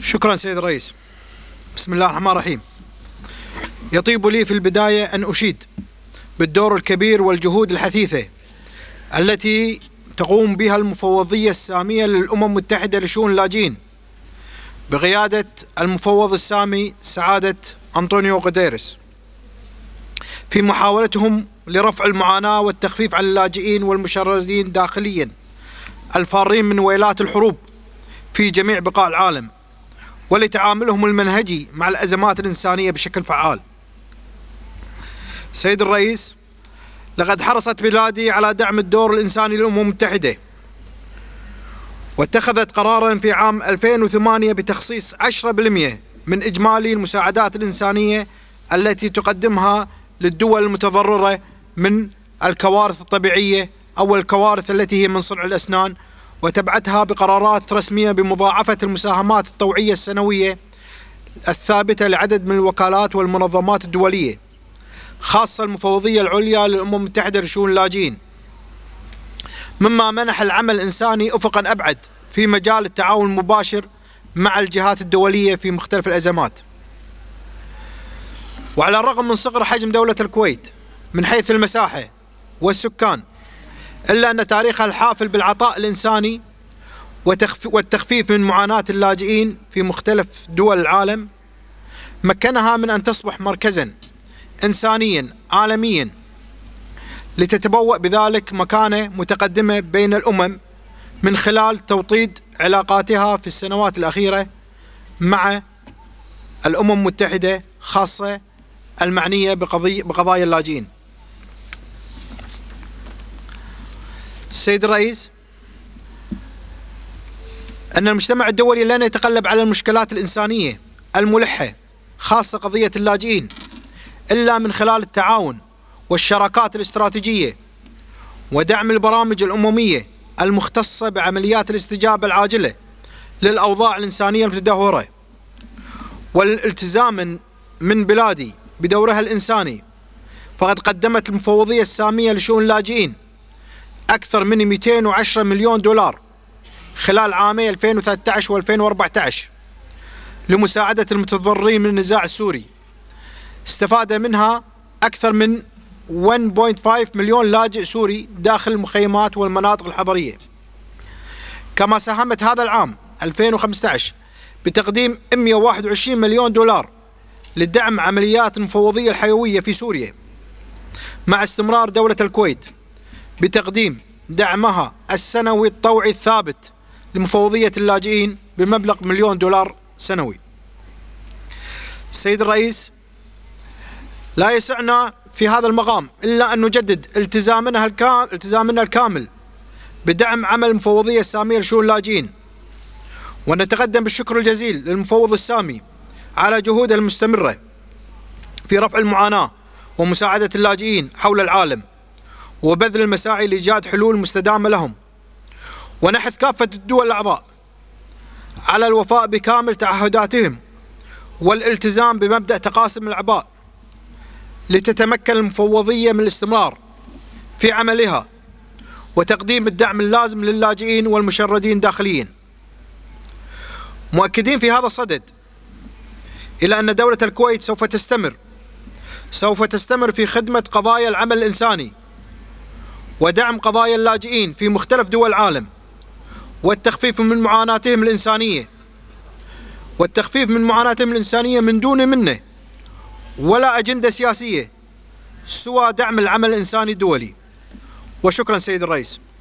شكرا سيد الرئيس. بسم الله الرحمن الرحيم. يطيب لي في البداية أن أشيد بالدور الكبير والجهود الحثيثة التي تقوم بها المفوضية السامية للأمم المتحدة لشؤون اللاجئين بقيادة المفوض السامي سعادة أنطونيو غوتيريس في محاولتهم لرفع المعاناة والتخفيف عن اللاجئين والمشردين داخليا الفارين من ويلات الحروب في جميع بقاع العالم، ولتعاملهم المنهجي مع الأزمات الإنسانية بشكل فعال. سيد الرئيس، لقد حرصت بلادي على دعم الدور الإنساني للأمم المتحدة، واتخذت قرارا في عام 2008 بتخصيص 10% من إجمالي المساعدات الإنسانية التي تقدمها للدول المتضررة من الكوارث الطبيعية أو الكوارث التي هي من صنع الأسنان، وتبعتها بقرارات رسمية بمضاعفة المساهمات الطوعية السنوية الثابتة لعدد من الوكالات والمنظمات الدولية، خاصة المفوضية العليا للأمم المتحدة لشؤون اللاجئين، مما منح العمل الإنساني أفقا أبعد في مجال التعاون المباشر مع الجهات الدولية في مختلف الأزمات. وعلى الرغم من صغر حجم دولة الكويت من حيث المساحة والسكان، إلا أن تاريخها الحافل بالعطاء الإنساني والتخفيف من معاناة اللاجئين في مختلف دول العالم مكنها من أن تصبح مركزا إنسانيا عالميا، لتتبوأ بذلك مكانة متقدمة بين الأمم من خلال توطيد علاقاتها في السنوات الأخيرة مع الأمم المتحدة، خاصة المعنية بقضايا اللاجئين. السيد الرئيس، أن المجتمع الدولي لن يتغلب على المشكلات الإنسانية الملحة خاصة قضية اللاجئين إلا من خلال التعاون والشراكات الاستراتيجية ودعم البرامج الأممية المختصة بعمليات الاستجابة العاجلة للأوضاع الإنسانية المتدهورة، والالتزام من بلادي بدورها الإنساني. فقد قدمت المفوضية السامية لشؤون اللاجئين أكثر من 210 مليون دولار خلال عامي 2013 و2014 لمساعدة المتضررين من النزاع السوري. استفاد منها أكثر من 1.5 مليون لاجئ سوري داخل المخيمات والمناطق الحضرية. كما ساهمت هذا العام 2015 بتقديم 121 مليون دولار لدعم عمليات المفوضية الحيوية في سوريا، مع استمرار دولة الكويت بتقديم دعمها السنوي الطوعي الثابت لمفوضية اللاجئين بمبلغ $1,000,000 سنوي. السيد الرئيس، لا يسعنا في هذا المقام إلا أن نجدد التزامنا الكامل بدعم عمل المفوضية السامية لشؤون اللاجئين، ونتقدم بالشكر الجزيل للمفوض السامي على جهوده المستمرة في رفع المعاناة ومساعدة اللاجئين حول العالم، وبذل المساعي لإيجاد حلول مستدامة لهم. ونحث كافة الدول الأعضاء على الوفاء بكامل تعهداتهم والالتزام بمبدأ تقاسم الأعباء، لتتمكن المفوضية من الاستمرار في عملها وتقديم الدعم اللازم للاجئين والمشردين داخليا، مؤكدين في هذا الصدد إلى أن دولة الكويت سوف تستمر في خدمة قضايا العمل الإنساني ودعم قضايا اللاجئين في مختلف دول العالم، والتخفيف من معاناتهم الإنسانية من دون منة ولا أجندة سياسية سوى دعم العمل الإنساني الدولي. وشكرا سيد الرئيس.